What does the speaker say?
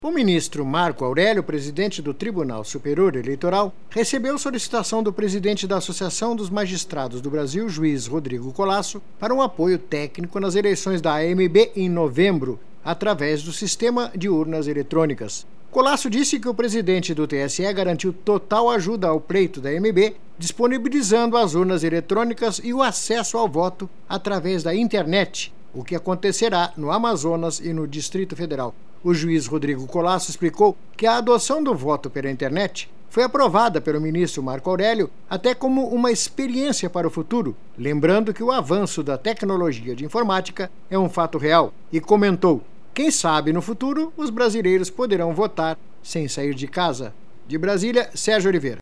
O ministro Marco Aurélio, presidente do Tribunal Superior Eleitoral, recebeu solicitação do presidente da Associação dos Magistrados do Brasil, juiz Rodrigo Colasso, para um apoio técnico nas eleições da AMB em novembro, através do sistema de urnas eletrônicas. Colasso disse que o presidente do TSE garantiu total ajuda ao pleito da AMB, disponibilizando as urnas eletrônicas e o acesso ao voto através da internet, o que acontecerá no Amazonas e no Distrito Federal. O juiz Rodrigo Colasso explicou que a adoção do voto pela internet foi aprovada pelo ministro Marco Aurélio até como uma experiência para o futuro, lembrando que o avanço da tecnologia de informática é um fato real, e comentou: quem sabe no futuro os brasileiros poderão votar sem sair de casa. De Brasília, Sérgio Oliveira.